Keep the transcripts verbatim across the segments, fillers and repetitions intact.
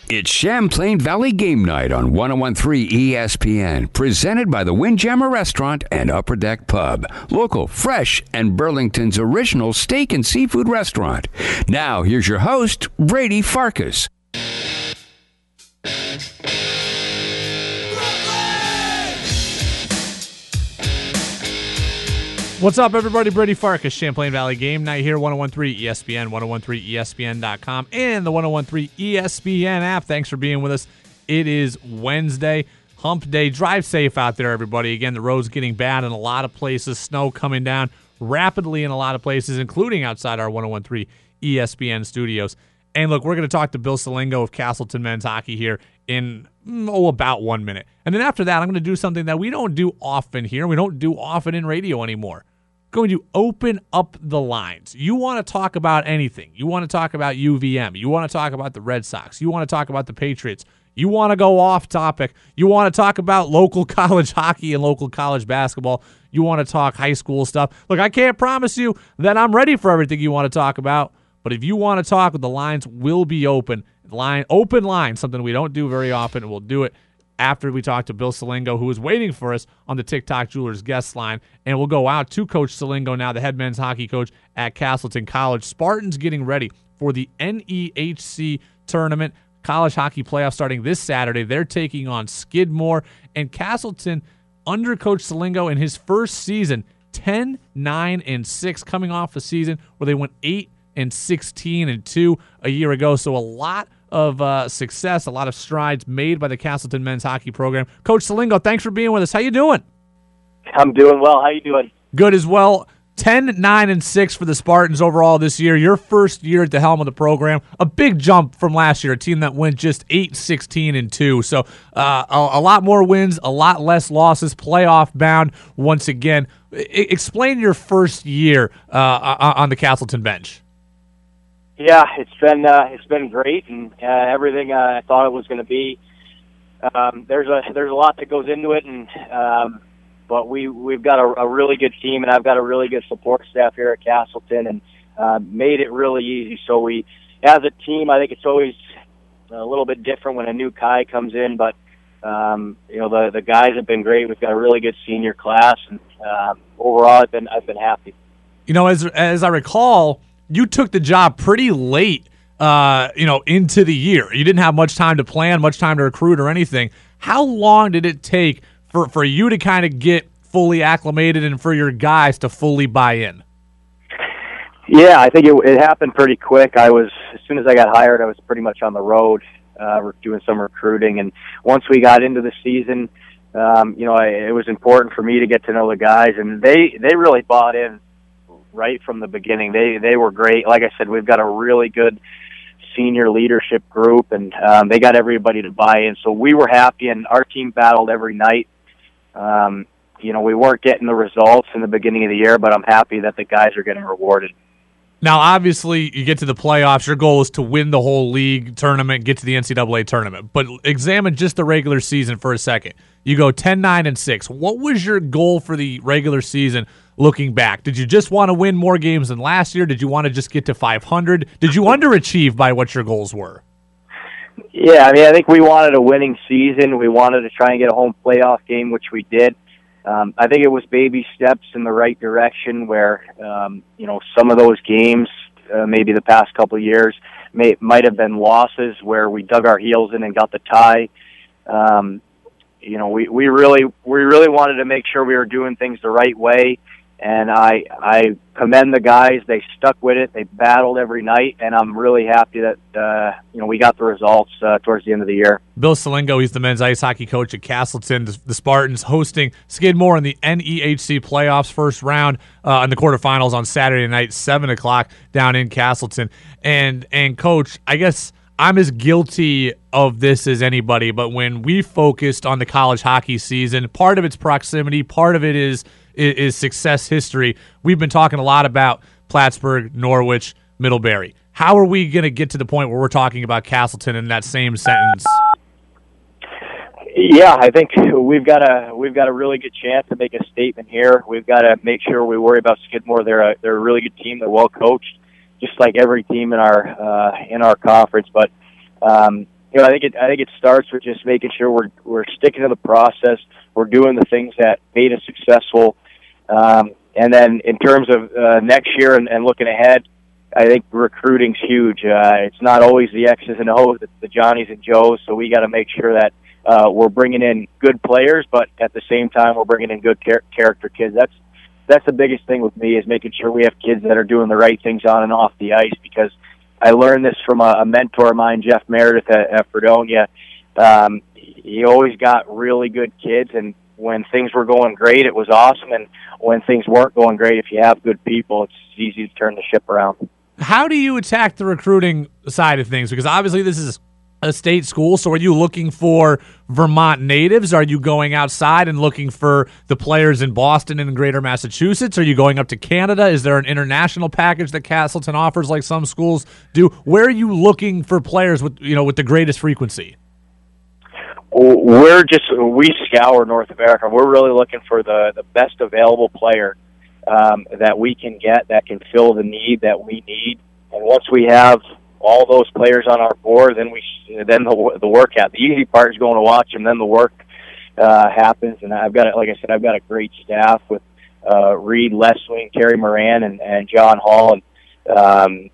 It's Champlain Valley Game Night on one oh one three E S P N, presented by the Windjammer Restaurant and Upper Deck Pub, local, fresh, and Burlington's original steak and seafood restaurant. Now, here's your host, Brady Farkas. What's up, everybody? Brady Farkas, Champlain Valley Game Night here, one oh one three E S P N, ten thirteen E S P N dot com, and the ten thirteen E S P N app. Thanks for being with us. It is Wednesday, hump day. Drive safe out there, everybody. Again, the road's getting bad in a lot of places. Snow coming down rapidly in a lot of places, including outside our ten thirteen E S P N studios. And look, we're going to talk to Bill Salingo of Castleton Men's Hockey here in, oh, about one minute. And then after that, I'm going to do something that we don't do often here. We don't do often in radio anymore. Going to open up the lines. You want to talk about anything. You want to talk about U V M. You want to talk about the Red Sox. You want to talk about the Patriots. You want to go off topic. You want to talk about local college hockey and local college basketball. You want to talk high school stuff. Look, I can't promise you that I'm ready for everything you want to talk about, but if you want to talk, the lines will be open. Line open line, something we don't do very often, and we'll do it after we talk to Bill Salingo, who is waiting for us on the TikTok Jewelers guest line. And we'll go out to Coach Salingo now, the head men's hockey coach at Castleton College. Spartans getting ready for the N E H C tournament. College hockey playoff starting this Saturday. They're taking on Skidmore. And Castleton, under Coach Salingo in his first season, ten, nine, and six, coming off a season where they went eight and sixteen and two a year ago. So a lot of uh, success, a lot of strides made by the Castleton men's hockey program. Coach Salingo, thanks for being with us. How you doing? I'm doing well. How you doing? Good as well. ten, nine, and six for the Spartans overall this year. Your first year at the helm of the program. A big jump from last year, a team that went just eight, sixteen, and two. So uh, a, a lot more wins, a lot less losses, playoff bound once again. I, explain your first year uh, on the Castleton bench. Yeah, it's been uh, it's been great, and uh, everything uh, I thought it was going to be. Um, there's a there's a lot that goes into it, and um, but we we've got a, a really good team, and I've got a really good support staff here at Castleton, and uh, made it really easy. So we, as a team, I think it's always a little bit different when a new guy comes in, but um, you know the the guys have been great. We've got a really good senior class, and um, overall, I've been I've been happy. You know, as as I recall, you took the job pretty late, uh, you know, into the year. You didn't have much time to plan, much time to recruit or anything. How long did it take for, for you to kind of get fully acclimated and for your guys to fully buy in? Yeah, I think it, it happened pretty quick. I was, as soon as I got hired, I was pretty much on the road, uh, doing some recruiting. And once we got into the season, um, you know, I, it was important for me to get to know the guys, and they, they really bought in right from the beginning. They they were great. Like I said, we've got a really good senior leadership group, and um, they got everybody to buy in. So we were happy, and our team battled every night. Um, you know, we weren't getting the results in the beginning of the year, but I'm happy that the guys are getting rewarded. Now, obviously, you get to the playoffs. Your goal is to win the whole league tournament, get to the N C double A tournament. But examine just the regular season for a second. You go ten, nine, and six. What was your goal for the regular season looking back? Did you just want to win more games than last year? Did you want to just get to five hundred? Did you underachieve by what your goals were? Yeah, I mean, I think we wanted a winning season. We wanted to try and get a home playoff game, which we did. Um, I think it was baby steps in the right direction where, um, you know, some of those games, uh, maybe the past couple of years, may, might have been losses where we dug our heels in and got the tie. Um, you know, we, we really we really wanted to make sure we were doing things the right way. And I I commend the guys. They stuck with it. They battled every night, and I'm really happy that uh, you know we got the results uh, towards the end of the year. Bill Salingo, he's the men's ice hockey coach at Castleton. The, the Spartans hosting Skidmore in the N E H C playoffs, first round uh, in the quarterfinals on Saturday night, seven o'clock down in Castleton. And and coach, I guess I'm as guilty of this as anybody, but when we focused on the college hockey season, part of its proximity, part of it is is success history. We've been talking a lot about Plattsburgh, Norwich, Middlebury. How are we going to get to the point where we're talking about Castleton in that same sentence? Yeah, I think we've got a we've got a really good chance to make a statement here. We've got to make sure we worry about Skidmore. They're a they're a really good team. They're well coached, just like every team in our uh, in our conference. But um, you know, I think it, I think it starts with just making sure we're we're sticking to the process. We're doing the things that made us successful. Um, and then in terms of uh, next year and, and looking ahead, I think recruiting's huge. Uh, it's not always the X's and O's, it's the Johnnies and Joes. So we got to make sure that uh, we're bringing in good players, but at the same time, we're bringing in good char- character kids. That's that's the biggest thing with me, is making sure we have kids that are doing the right things on and off the ice. Because I learned this from a, a mentor of mine, Jeff Meredith at, at Fredonia. Um, he always got really good kids, and when things were going great, it was awesome. And when things weren't going great, if you have good people, it's easy to turn the ship around. How do you attack the recruiting side of things? Because obviously this is a state school, so are you looking for Vermont natives? Are you going outside and looking for the players in Boston and greater Massachusetts? Are you going up to Canada? Is there an international package that Castleton offers like some schools do? Where are you looking for players with, you know, with the greatest frequency? We're just, we scour North America. We're really looking for the, the best available player um, that we can get that can fill the need that we need. And once we have all those players on our board, then we then the, the work happens. The easy part is going to watch them, then the work uh, happens. And I've got, like I said, I've got a great staff with uh, Reed Leswing, Terry Moran, and, and John Hall. And um,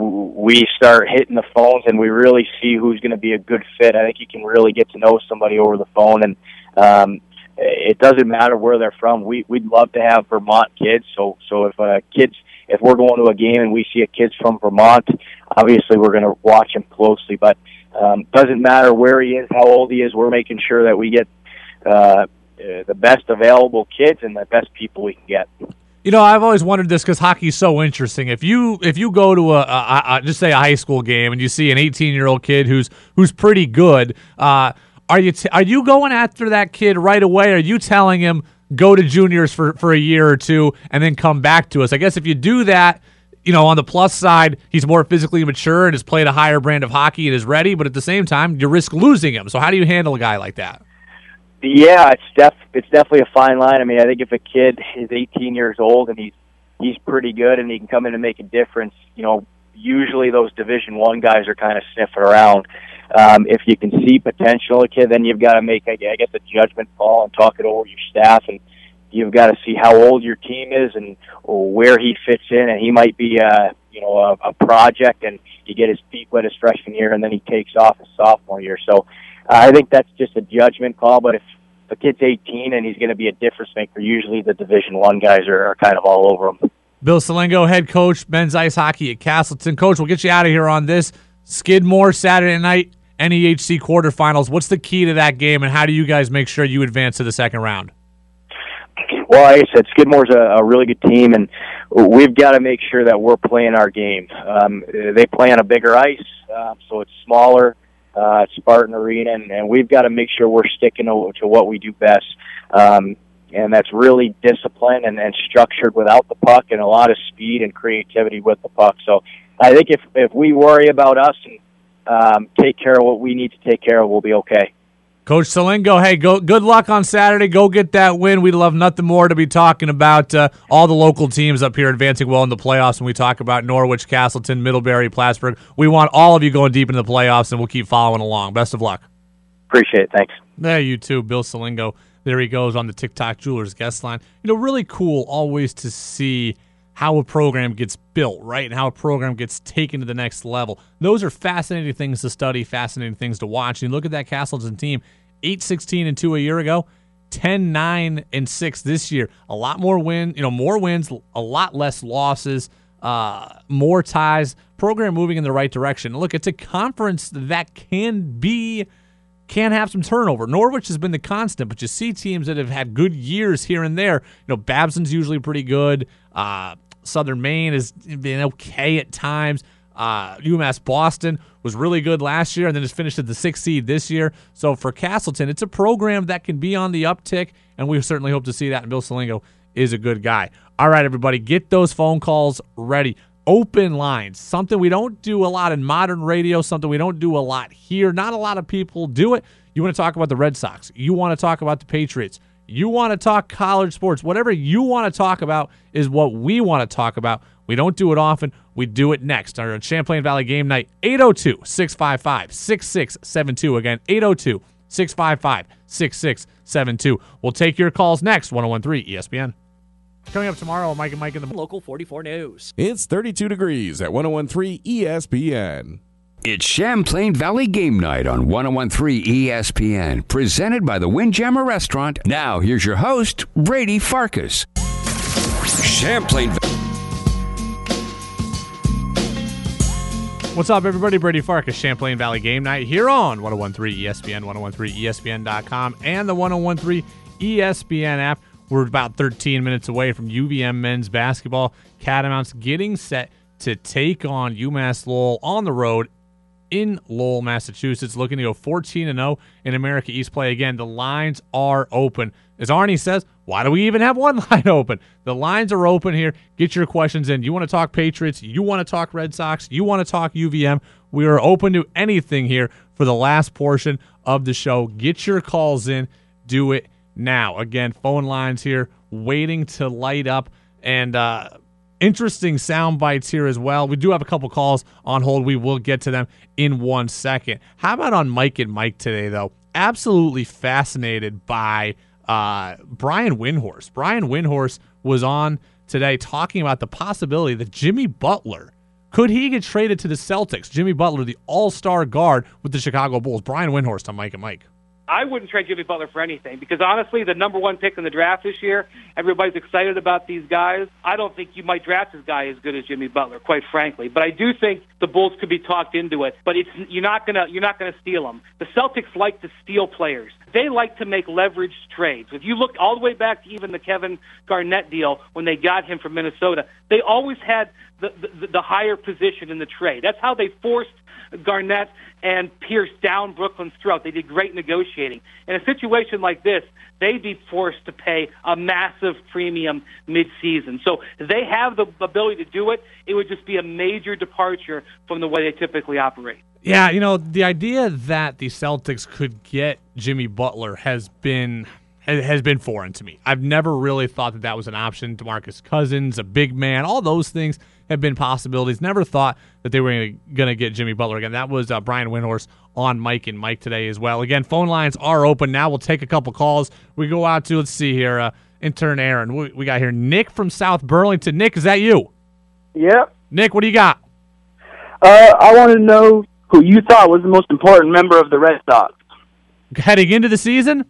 we start hitting the phones, and we really see who's going to be a good fit. I think you can really get to know somebody over the phone, and um, it doesn't matter where they're from. We, we'd love to have Vermont kids. So, so if uh, kids, if we're going to a game and we see a kid's from Vermont, obviously we're going to watch him closely. But um, doesn't matter where he is, how old he is. We're making sure that we get uh, the best available kids and the best people we can get. You know, I've always wondered this because hockey's so interesting. If you if you go to a, a, a just say a high school game and you see an eighteen-year-old kid who's who's pretty good, uh, are you t- are you going after that kid right away? Or are you telling him go to juniors for, for a year or two and then come back to us? I guess if you do that, you know, on the plus side, he's more physically mature and has played a higher brand of hockey and is ready. But at the same time, you risk losing him. So how do you handle a guy like that? Yeah, it's def it's definitely a fine line. I mean, I think if a kid is eighteen years old and he's he's pretty good and he can come in and make a difference, you know, usually those Division One guys are kind of sniffing around. Um, if you can see potential in a kid, then you've got to make, I guess, a judgment call and talk it over with your staff, and you've got to see how old your team is and where he fits in. And he might be, uh, you know, a, a project, and you get his feet wet his freshman year, and then he takes off his sophomore year. So I think that's just a judgment call, but if the kid's eighteen and he's going to be a difference maker, usually the Division One guys are, are kind of all over him. Bill Salengo, head coach, men's ice hockey at Castleton. Coach, we'll get you out of here on this. Skidmore, Saturday night, N E H C quarterfinals. What's the key to that game, and how do you guys make sure you advance to the second round? Well, like I said, Skidmore's a, a really good team, and we've got to make sure that we're playing our game. Um, they play on a bigger ice, uh, so it's smaller. Uh, Spartan Arena, and, and we've got to make sure we're sticking to, to what we do best. Um, and that's really discipline and, and structured without the puck, and a lot of speed and creativity with the puck. So I think if, if we worry about us and um, take care of what we need to take care of, we'll be okay. Coach Salengo, hey, go, good luck on Saturday. Go get that win. We'd love nothing more to be talking about uh, all the local teams up here advancing well in the playoffs when we talk about Norwich, Castleton, Middlebury, Plattsburgh. We want all of you going deep into the playoffs, and we'll keep following along. Best of luck. Appreciate it. Thanks. There, you too. Bill Salengo. There he goes on the TikTok Jewelers guest line. You know, really cool always to see how a program gets built, right, and how a program gets taken to the next level. Those are fascinating things to study, fascinating things to watch. And you look at that Castleton team, eight sixteen and two a year ago, ten nine and six this year. A lot more win, you know, more wins, a lot less losses, uh, more ties. Program moving in the right direction. Look, it's a conference that can be, can have some turnover. Norwich has been the constant, but you see teams that have had good years here and there. You know, Babson's usually pretty good. Uh, Southern Maine has been okay at times. Uh, UMass Boston was really good last year and then just finished at the sixth seed this year. So for Castleton, it's a program that can be on the uptick, and we certainly hope to see that. And Bill Salengo is a good guy. All right, everybody, get those phone calls ready. Open lines, something we don't do a lot in modern radio, something we don't do a lot here. Not a lot of people do it. You want to talk about the Red Sox. You want to talk about the Patriots. You want to talk college sports. Whatever you want to talk about is what we want to talk about. We don't do it often. We do it next on Champlain Valley Game Night. eight oh two, six five five, six six seven two. Again, eight oh two, six five five, six six seven two. We'll take your calls next. one oh one point three E S P N. Coming up tomorrow, Mike and Mike in the Local forty-four News. It's thirty-two degrees at one oh one point three E S P N. It's Champlain Valley Game Night on one oh one point three E S P N, presented by the Windjammer Restaurant. Now, here's your host, Brady Farkas. Champlain. What's up, everybody? Brady Farkas, Champlain Valley Game Night here on one oh one point three E S P N, one oh one point three E S P N dot com, and the one oh one point three E S P N app. We're about thirteen minutes away from U V M men's basketball. Catamounts getting set to take on UMass Lowell on the road in Lowell, Massachusetts, looking to go fourteen and oh in America East play. Again, the lines are open. As Arnie says, why do we even have one line open? The lines are open here. Get your questions in. You want to talk Patriots? You want to talk Red Sox? You want to talk U V M? We are open to anything here for the last portion of the show. Get your calls in. Do it now. Again, phone lines here waiting to light up, and uh, interesting sound bites here as well. We do have a couple calls on hold. We will get to them in one second. How about on Mike and Mike today, though? Absolutely fascinated by uh, Brian Windhorst. Brian Windhorst was on today talking about the possibility that Jimmy Butler, could he get traded to the Celtics? Jimmy Butler, the all-star guard with the Chicago Bulls. Brian Windhorst on Mike and Mike. I wouldn't trade Jimmy Butler for anything because, honestly, the number one pick in the draft this year, everybody's excited about these guys. I don't think you might draft this guy as good as Jimmy Butler, quite frankly. But I do think the Bulls could be talked into it. But it's you're not gonna you're not gonna steal them. The Celtics like to steal players. They like to make leveraged trades. If you look all the way back to even the Kevin Garnett deal when they got him from Minnesota, they always had the the, the higher position in the trade. That's how they forced Garnett and Pierce down Brooklyn's throat. They did great negotiating. In a situation like this, they'd be forced to pay a massive premium mid-season. So they have the ability to do it. It would just be a major departure from the way they typically operate. Yeah, you know, the idea that the Celtics could get Jimmy Butler has been has been foreign to me. I've never really thought that that was an option. DeMarcus Cousins, a big man, all those things have been possibilities. Never thought that they were going to get Jimmy Butler again. That was uh, Brian Windhorst on Mike and Mike today as well. Again, phone lines are open. Now we'll take a couple calls. We go out to, let's see here, uh, intern Aaron. We, we got here Nick from South Burlington. Nick, is that you? Yep. Nick, what do you got? Uh, I want to know who you thought was the most important member of the Red Sox. Heading into the season?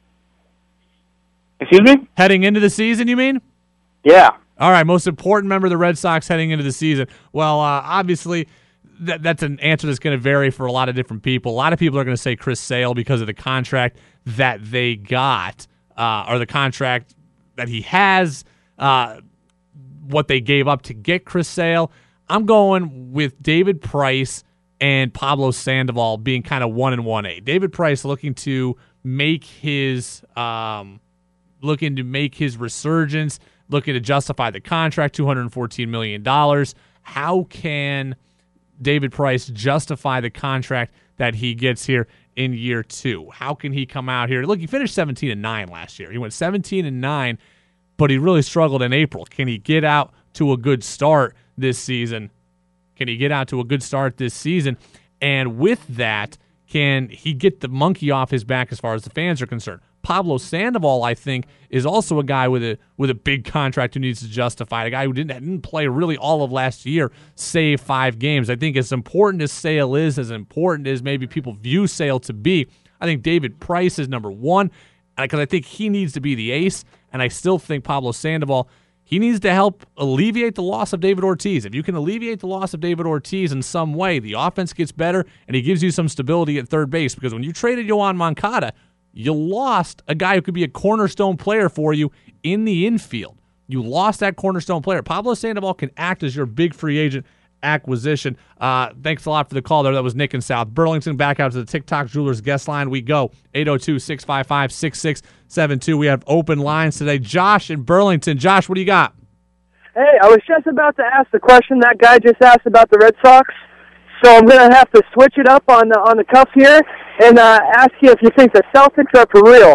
Excuse me? Heading into the season, you mean? Yeah. All right, most important member of the Red Sox heading into the season. Well, uh, obviously, that, that's an answer that's going to vary for a lot of different people. A lot of people are going to say Chris Sale because of the contract that they got, uh, or the contract that he has, uh, what they gave up to get Chris Sale. I'm going with David Price and Pablo Sandoval being kind of one and one A. David Price looking to make his um, looking to make his resurgence, looking to justify the contract, two hundred fourteen million dollars. How can David Price justify the contract that he gets here in year two? How can he come out here? Look, he finished seventeen and nine last year. He went seventeen and nine, but he really struggled in April. Can he get out to a good start this season? Can he get out to a good start this season? And with that, can he get the monkey off his back as far as the fans are concerned? Pablo Sandoval, I think, is also a guy with a with a big contract who needs to justify it. A guy who didn't didn't play really all of last year, save five games. I think as important as Sale is, as important as maybe people view Sale to be, I think David Price is number one because I think he needs to be the ace, and I still think Pablo Sandoval, he needs to help alleviate the loss of David Ortiz. If you can alleviate the loss of David Ortiz in some way, the offense gets better, and he gives you some stability at third base. Because when you traded Yohan Moncada, you lost a guy who could be a cornerstone player for you in the infield. You lost that cornerstone player. Pablo Sandoval can act as your big free agent acquisition. Uh, thanks a lot for the call there. That was Nick in South Burlington. Back out to the TikTok Jewelers guest line we go. eight oh two, six five five, six six seven two. We have open lines today. Josh in Burlington. Josh, what do you got? Hey, I was just about to ask the question that guy just asked about the Red Sox, so I'm going to have to switch it up on the, on the cuff here and uh, ask you if you think the Celtics are for real.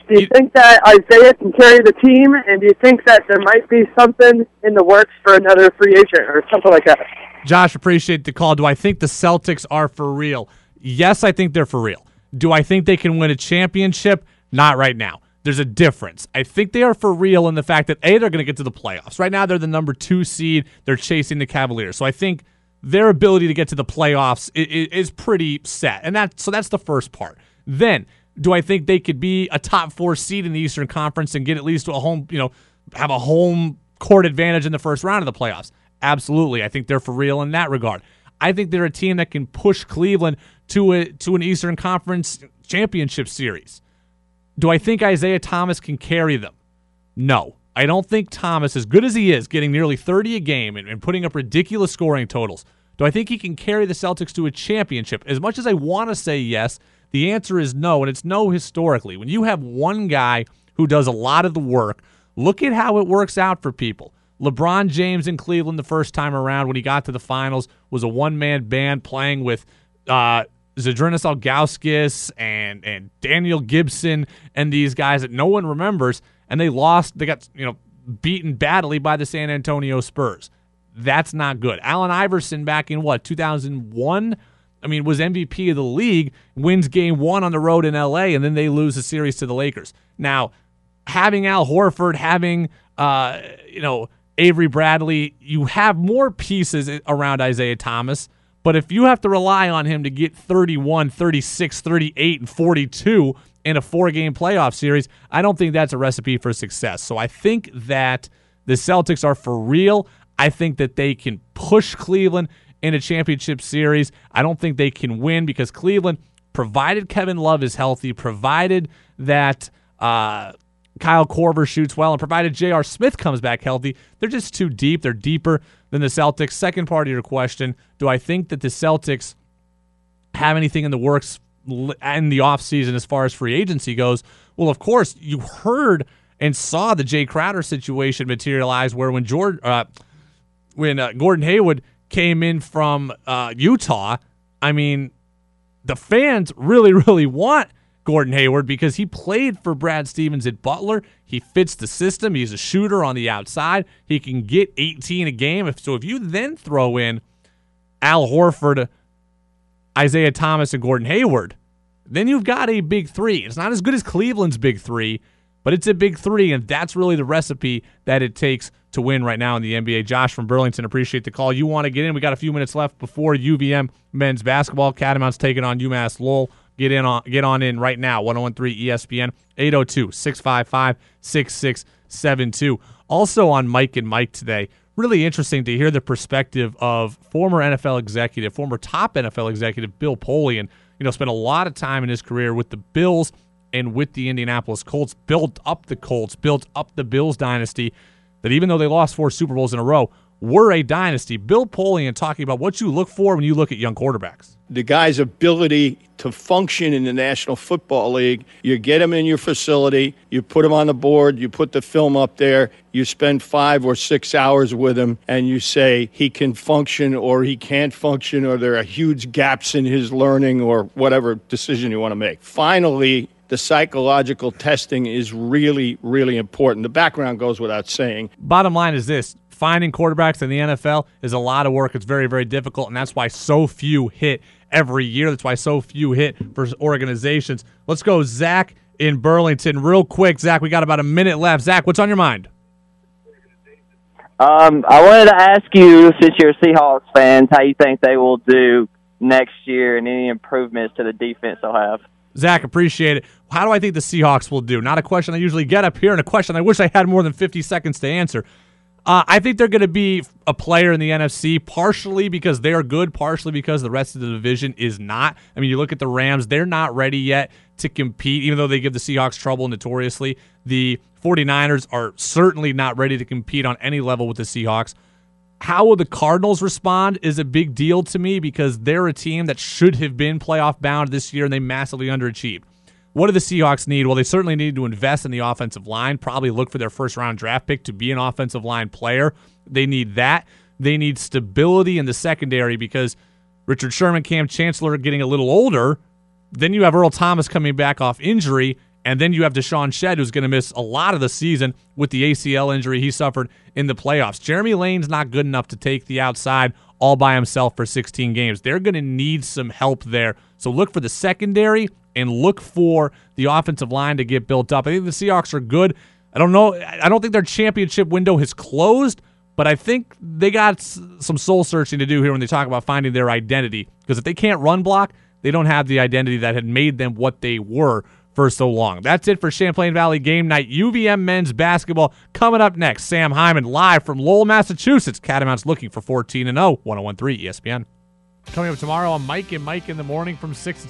Do you, you think that Isaiah can carry the team, and do you think that there might be something in the works for another free agent or something like that? Josh, appreciate the call. Do I think the Celtics are for real? Yes, I think they're for real. Do I think they can win a championship? Not right now. There's a difference. I think they are for real in the fact that, A, they're going to get to the playoffs. Right now, they're the number two seed. They're chasing the Cavaliers. So I think their ability to get to the playoffs is pretty set. And that so that's the first part. Then, do I think they could be a top four seed in the Eastern Conference and get at least to a home, you know, have a home court advantage in the first round of the playoffs? Absolutely. I think they're for real in that regard. I think they're a team that can push Cleveland to a to an Eastern Conference championship series. Do I think Isaiah Thomas can carry them? No. I don't think Thomas, as good as he is, getting nearly thirty a game and, and putting up ridiculous scoring totals, do I think he can carry the Celtics to a championship? As much as I want to say yes, the answer is no, and it's no historically. When you have one guy who does a lot of the work, look at how it works out for people. LeBron James in Cleveland the first time around when he got to the finals was a one-man band playing with uh, Zydrunas Ilgauskas and and Daniel Gibson and these guys that no one remembers, and they lost. They got you know beaten badly by the San Antonio Spurs. That's not good. Allen Iverson back in what two thousand one, I mean, was M V P of the league, wins game one on the road in L A, and then they lose the series to the Lakers. Now, having Al Horford, having uh, you know Avery Bradley, you have more pieces around Isaiah Thomas. But if you have to rely on him to get thirty-one, thirty-six, thirty-eight, and forty-two in a four-game playoff series, I don't think that's a recipe for success. So I think that the Celtics are for real. I think that they can push Cleveland in a championship series. I don't think they can win because Cleveland, provided Kevin Love is healthy, provided that uh, Kyle Korver shoots well, and provided J R. Smith comes back healthy, they're just too deep. They're deeper than the Celtics. Second part of your question, do I think that the Celtics have anything in the works in the offseason as far as free agency goes? Well, of course, you heard and saw the Jay Crowder situation materialize where when George, uh, when uh, Gordon Hayward came in from uh, Utah, I mean, the fans really, really want Gordon Hayward because he played for Brad Stevens at Butler. He fits the system. He's a shooter on the outside. He can get eighteen a game. So if you then throw in Al Horford, Isaiah Thomas, and Gordon Hayward, then you've got a big three. It's not as good as Cleveland's big three, but it's a big three, and that's really the recipe that it takes to win right now in the N B A. Josh from Burlington, appreciate the call. You want to get in? We got a few minutes left before U V M men's basketball. Catamounts taking on UMass Lowell. Get in on get on in right now. one oh one three E S P N, eight oh two, six five five, six six seven two. Also on Mike and Mike today, really interesting to hear the perspective of former N F L executive, former top N F L executive Bill Polian. You know, spent a lot of time in his career with the Bills and with the Indianapolis Colts, built up the Colts, built up the Bills dynasty that even though they lost four Super Bowls in a row, were a dynasty. Bill Polian talking about what you look for when you look at young quarterbacks. The guy's ability to function in the National Football League. You get him in your facility, you put him on the board, you put the film up there, you spend five or six hours with him, and you say he can function or he can't function or there are huge gaps in his learning or whatever decision you want to make. Finally, the psychological testing is really, really important. The background goes without saying. Bottom line is this. Finding quarterbacks in the N F L is a lot of work. It's very, very difficult, and that's why so few hit every year. That's why so few hit for organizations. Let's go, Zach in Burlington. Real quick, Zach, we got about a minute left. Zach, what's on your mind? Um, I wanted to ask you, since you're Seahawks fans, how you think they will do next year and any improvements to the defense they'll have. Zach, appreciate it. How do I think the Seahawks will do? Not a question I usually get up here, and a question I wish I had more than fifty seconds to answer. Uh, I think they're going to be a player in the N F C, partially because they're good, partially because the rest of the division is not. I mean, you look at the Rams, they're not ready yet to compete, even though they give the Seahawks trouble notoriously. The 49ers are certainly not ready to compete on any level with the Seahawks. How will the Cardinals respond is a big deal to me because they're a team that should have been playoff bound this year, and they massively underachieved. What do the Seahawks need? Well, they certainly need to invest in the offensive line, probably look for their first-round draft pick to be an offensive line player. They need that. They need stability in the secondary because Richard Sherman, Cam Chancellor getting a little older. Then you have Earl Thomas coming back off injury, And then you have Deshaun Shedd, who's going to miss a lot of the season with the A C L injury he suffered in the playoffs. Jeremy Lane's not good enough to take the outside all by himself for sixteen games. They're going to need some help there. So look for the secondary and look for the offensive line to get built up. I think the Seahawks are good. I don't know. I don't think their championship window has closed, but I think they got some soul searching to do here when they talk about finding their identity. Because if they can't run block, they don't have the identity that had made them what they were for so long. That's it for Champlain Valley Game Night. U V M men's basketball coming up next. Sam Hyman live from Lowell, Massachusetts. Catamounts looking for fourteen and oh. one oh one point three E S P N. Coming up tomorrow on Mike and Mike in the Morning from six to